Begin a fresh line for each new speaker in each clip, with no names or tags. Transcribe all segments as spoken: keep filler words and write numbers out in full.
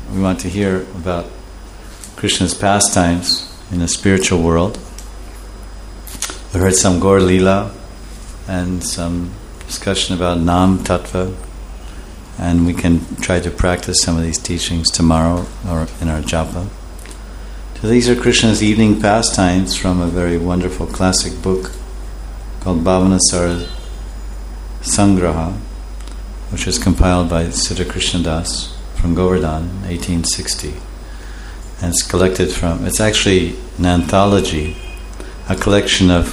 we want to hear about Krishna's pastimes in the spiritual world. We heard some Gaur Leela and some discussion about Nam Tattva, and we can try to practice some of these teachings tomorrow or in our japa. So these are Krishna's evening pastimes from a very wonderful classic book called Bhavanasara Sangraha, which was compiled by Siddha Krishna Das from Govardhan, eighteen sixty. And it's collected from, it's actually an anthology, a collection of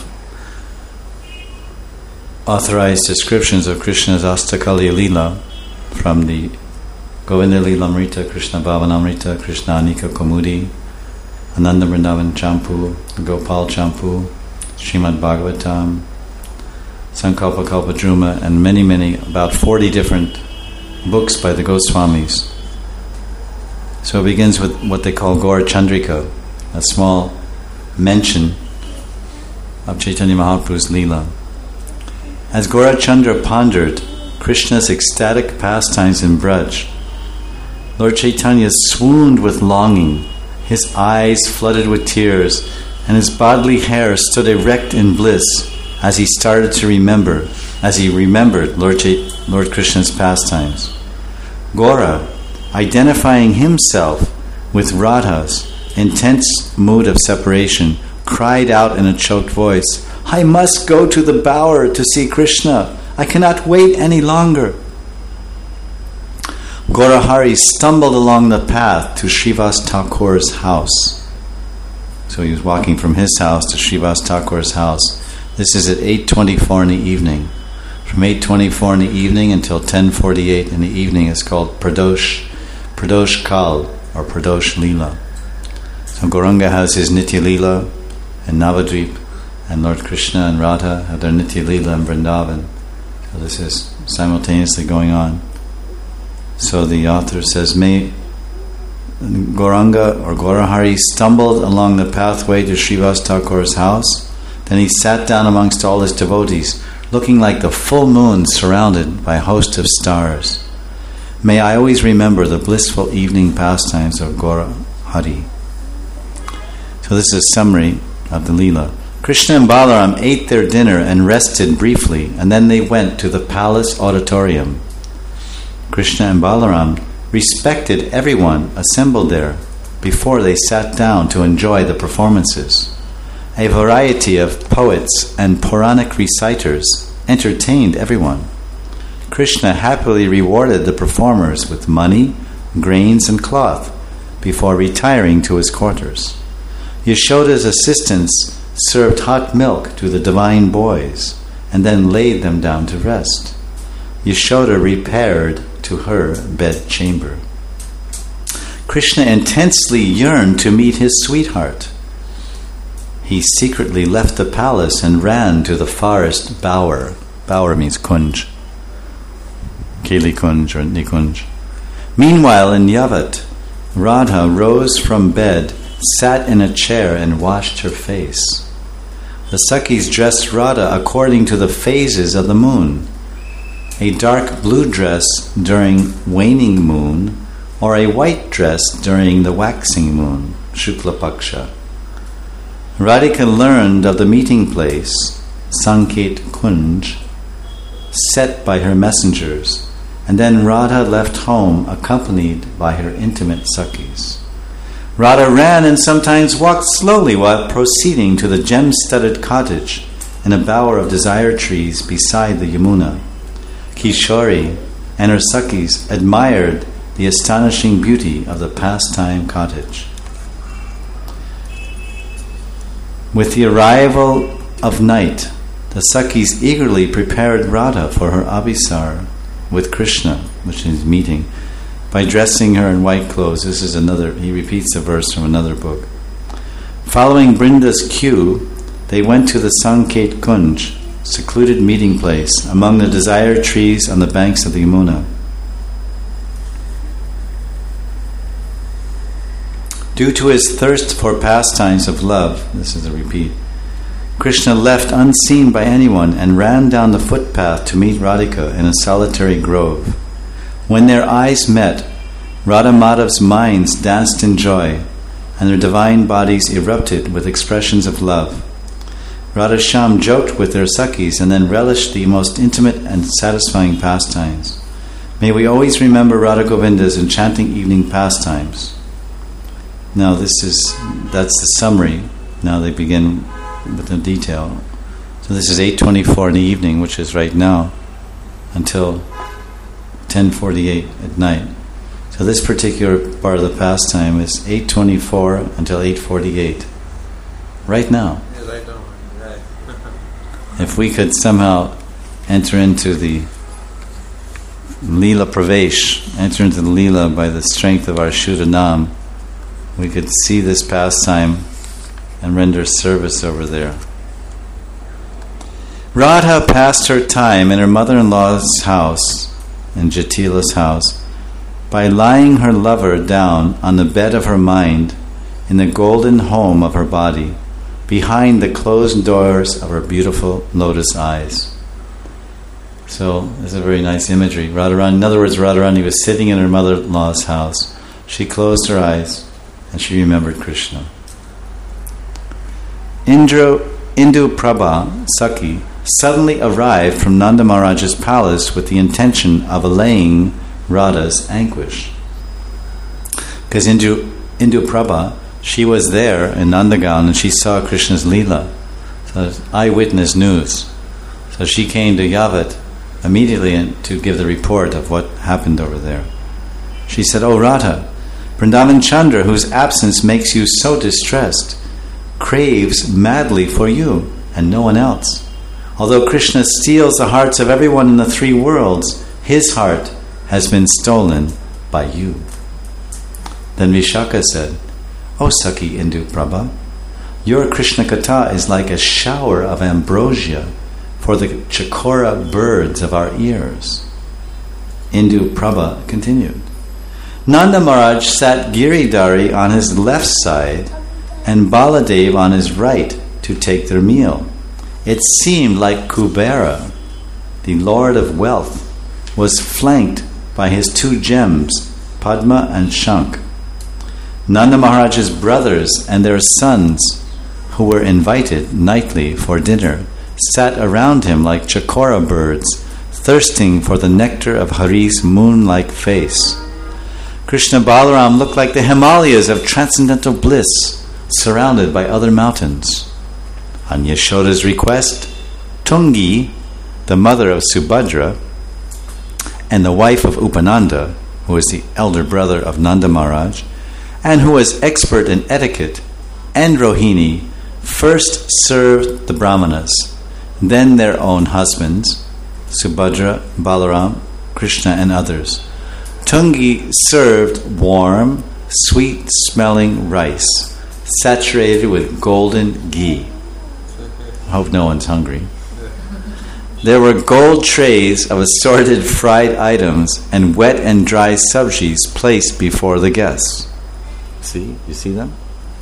authorized descriptions of Krishna's Astakali Leela from the Govinda Leelamrita, Krishna Bhavanamrita, Krishna Anika Kaumudi, Ananda Vrindavan Champu, Gopal Champu, Srimad Bhagavatam, Sankalpa Kalpadruma, and many, many, about forty different books by the Goswamis. So it begins with what they call Gaur Chandrika, a small mention of Chaitanya Mahaprabhu's Leela. As Gaurachandra pondered Krishna's ecstatic pastimes in Braj, Lord Chaitanya swooned with longing, his eyes flooded with tears, and his bodily hair stood erect in bliss as he started to remember, as he remembered Lord, Ch- Lord Krishna's pastimes. Gaura, identifying himself with Radha's intense mood of separation, cried out in a choked voice, "I must go to the bower to see Krishna. I cannot wait any longer." Gaurahari stumbled along the path to Srivas Thakur's house. So he was walking from his house to Srivas Thakur's house. This is at eight twenty-four in the evening. From eight twenty-four in the evening until ten forty-eight in the evening is called Pradosh, Pradosh Kal, or Pradosh Leela. So Gauranga has his Nitya Leela in Navadvip, and Lord Krishna and Radha have their Nitya Leela in Vrindavan. So this is simultaneously going on. So the author says, May Gauranga or Gaurahari stumbled along the pathway to Srivas Thakur's house. Then he sat down amongst all his devotees, looking like the full moon surrounded by a host of stars. May I always remember the blissful evening pastimes of Gaurahari. So this is a summary of the Leela. Krishna and Balaram ate their dinner and rested briefly, and then they went to the palace auditorium. Krishna and Balaram respected everyone assembled there before they sat down to enjoy the performances. A variety of poets and Puranic reciters entertained everyone. Krishna happily rewarded the performers with money, grains, and cloth before retiring to his quarters. Yashoda's assistants served hot milk to the divine boys and then laid them down to rest. Yashoda repaired to her bed chamber. Krishna intensely yearned to meet his sweetheart. He secretly left the palace and ran to the forest bower. Bower means kunj. Keli kunj or nikunj. Meanwhile, in Yavat, Radha rose from bed, sat in a chair, and washed her face. The Sakhis dressed Radha according to the phases of the moon. A dark blue dress during waning moon, or a white dress during the waxing moon, Shukla Paksha. Radhika learned of the meeting place, Sanket Kunj, set by her messengers, and then Radha left home accompanied by her intimate Sakhis. Radha ran and sometimes walked slowly while proceeding to the gem-studded cottage in a bower of desire trees beside the Yamuna. Kishori and her Sakhis admired the astonishing beauty of the pastime cottage. With the arrival of night, the Sakhis eagerly prepared Radha for her abhisar with Krishna, which is meeting, by dressing her in white clothes. This is another, he repeats a verse from another book. Following Brinda's cue, they went to the Sanket Kunj, secluded meeting place, among the desire trees on the banks of the Yamuna. Due to his thirst for pastimes of love, this is a repeat, Krishna left unseen by anyone and ran down the footpath to meet Radhika in a solitary grove. When their eyes met, Radha Madhav's minds danced in joy, and their divine bodies erupted with expressions of love. Radha Shyam joked with their Sakhis and then relished the most intimate and satisfying pastimes. May we always remember Radha Govinda's enchanting evening pastimes. Now this is, that's the summary. Now they begin with the detail. So this is eight twenty-four in the evening, which is right now, until ten forty-eight at night. So this particular part of the pastime is eight twenty-four until eight forty-eight. Right now.
Yes, I know. Right.
If we could somehow enter into the Leela Pravesh, enter into the Leela by the strength of our Shuddhanam, we could see this pastime and render service over there. Radha passed her time in her mother-in-law's house, in Jatila's house, by lying her lover down on the bed of her mind in the golden home of her body, behind the closed doors of her beautiful lotus eyes. So, this is a very nice imagery. Radharani, in other words, Radharani was sitting in her mother-in-law's house. She closed her eyes and she remembered Krishna. Indra, Indu Prabha, Sakhi, suddenly arrived from Nanda Maharaj's palace with the intention of allaying Radha's anguish. Because Indu, Indu Prabha, she was there in Nandagaon and she saw Krishna's Leela. So eyewitness news. So she came to Yavat immediately to give the report of what happened over there. She said, "Oh Radha, Vrindavan Chandra, whose absence makes you so distressed, craves madly for you and no one else. Although Krishna steals the hearts of everyone in the three worlds, his heart has been stolen by you." Then Vishaka said, "O Sakhi Indu Prabha, your Krishna Katha is like a shower of ambrosia for the chakora birds of our ears." Indu Prabha continued, "Nanda Maharaj sat Giridhari on his left side and Baladev on his right to take their meal. It seemed like Kubera, the lord of wealth, was flanked by his two gems, Padma and Shank. Nanda Maharaj's brothers and their sons, who were invited nightly for dinner, sat around him like chakora birds, thirsting for the nectar of Hari's moon-like face. Krishna Balaram looked like the Himalayas of transcendental bliss, surrounded by other mountains. On Yashoda's request, Tungi, the mother of Subhadra, and the wife of Upananda, who was the elder brother of Nanda Maharaj, and who was expert in etiquette, and Rohini, first served the Brahmanas, then their own husbands, Subhadra, Balaram, Krishna, and others. Tungi served warm, sweet-smelling rice, saturated with golden ghee. I hope no one's hungry. There were gold trays of assorted fried items and wet and dry sabjis placed before the guests. See? You see them?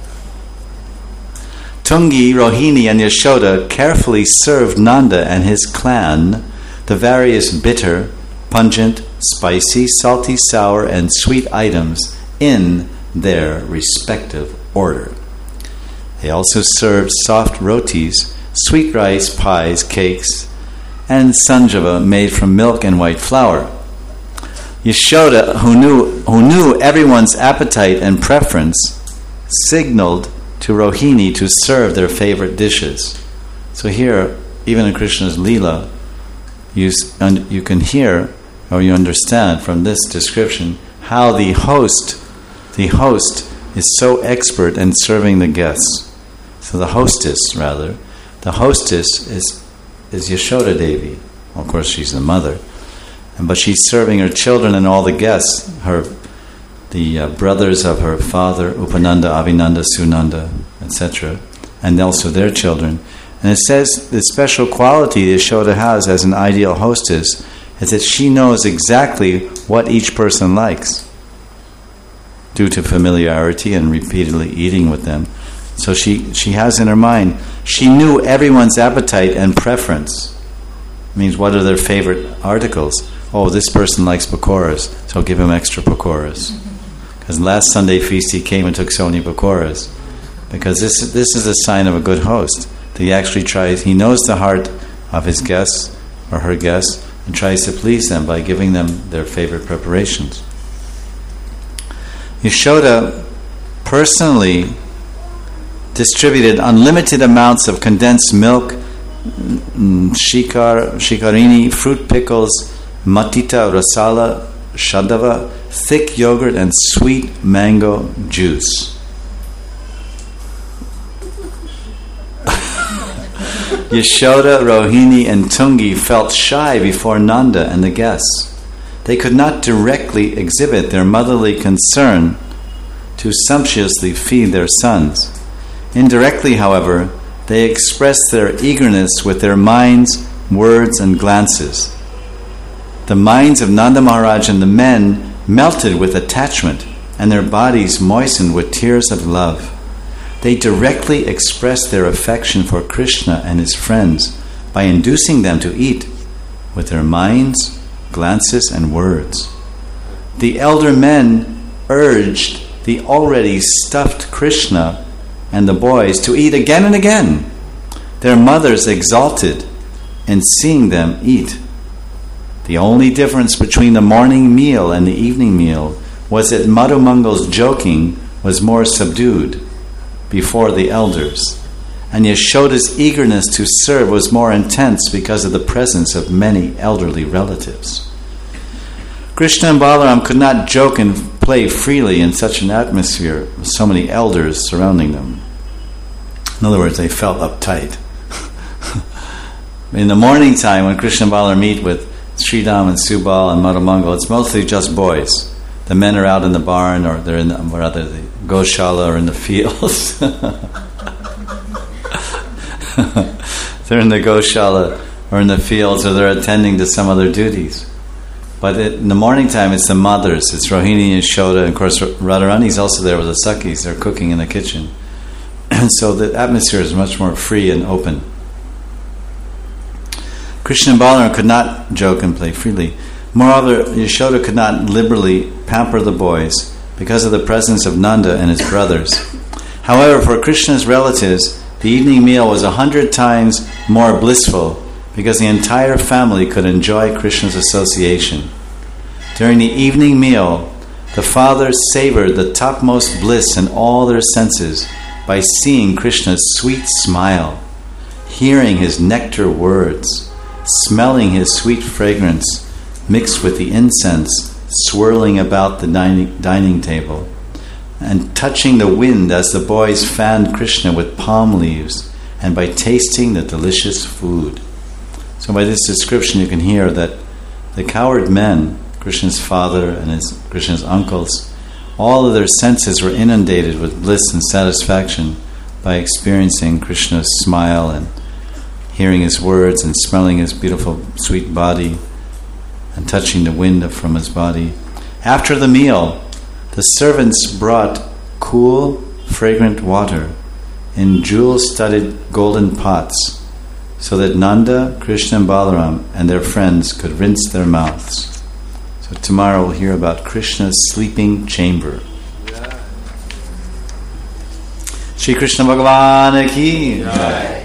Tungi, Rohini, and Yashoda carefully served Nanda and his clan the various bitter, pungent, spicy, salty, sour, and sweet items in their respective order. They also served soft rotis, sweet rice, pies, cakes, and sanjava made from milk and white flour. Yashoda, who knew, who knew everyone's appetite and preference, signaled to Rohini to serve their favorite dishes. So here, even in Krishna's Leela, you, you can hear or you understand from this description how the host, the host is so expert in serving the guests. So the hostess, rather, the hostess is is Yashoda Devi. Well, of course, she's the mother, and but she's serving her children and all the guests, her the uh, brothers of her father, Upananda, Avinanda, Sunanda, et cetera, and also their children. And it says the special quality Yashoda has as an ideal hostess is that she knows exactly what each person likes due to familiarity and repeatedly eating with them. So she, she has in her mind, she knew everyone's appetite and preference. It means what are their favorite articles? Oh, this person likes pakoras, so I'll give him extra pakoras. Because last Sunday feast he came and took so many pakoras. Because this this is a sign of a good host. That he actually tries, he knows the heart of his guests or her guests and tries to please them by giving them their favorite preparations. Yashoda personally distributed unlimited amounts of condensed milk, shikar, shikarini, fruit pickles, matita, rasala, shadava, thick yogurt, and sweet mango juice. Yashoda, Rohini, and Tungi felt shy before Nanda and the guests. They could not directly exhibit their motherly concern to sumptuously feed their sons. Indirectly, however, they expressed their eagerness with their minds, words, and glances. The minds of Nanda Maharaj and the men melted with attachment, and their bodies moistened with tears of love. They directly expressed their affection for Krishna and his friends by inducing them to eat with their minds, glances, and words. The elder men urged the already stuffed Krishna and the boys to eat again and again. Their mothers exulted in seeing them eat. The only difference between the morning meal and the evening meal was that Madhu Mangal's joking was more subdued before the elders, and Yashoda's eagerness to serve was more intense because of the presence of many elderly relatives. Krishna and Balaram could not joke and play freely in such an atmosphere with so many elders surrounding them. In other words, they felt uptight. In the morning time, when Krishna and Balaram meet with Sridham and Subal and Madhu Mangal, it's mostly just boys. The men are out in the barn, or they're in the, or rather the Goshala, or in the fields. They're in the Goshala or in the fields, or they're attending to some other duties. But it, in the morning time, it's the mothers. It's Rohini and Yashoda, and of course Radharani's also there with the Sakhis. They're cooking in the kitchen. And so the atmosphere is much more free and open. Krishna and Balaram could not joke and play freely. Moreover, Yashoda could not liberally pamper the boys because of the presence of Nanda and his brothers. However, for Krishna's relatives, the evening meal was a hundred times more blissful because the entire family could enjoy Krishna's association. During the evening meal, the fathers savored the topmost bliss in all their senses by seeing Krishna's sweet smile, hearing his nectar words, smelling his sweet fragrance mixed with the incense swirling about the dining, dining table, and touching the wind as the boys fanned Krishna with palm leaves, and by tasting the delicious food. So by this description you can hear that the cowherd men, Krishna's father and his Krishna's uncles, all of their senses were inundated with bliss and satisfaction by experiencing Krishna's smile and hearing his words and smelling his beautiful sweet body and touching the wind from his body. After the meal, the servants brought cool, fragrant water in jewel-studded golden pots so that Nanda, Krishna and Balaram and their friends could rinse their mouths. So tomorrow we'll hear about Krishna's sleeping chamber. Yeah. Shri Krishna Bhagavan ki jai.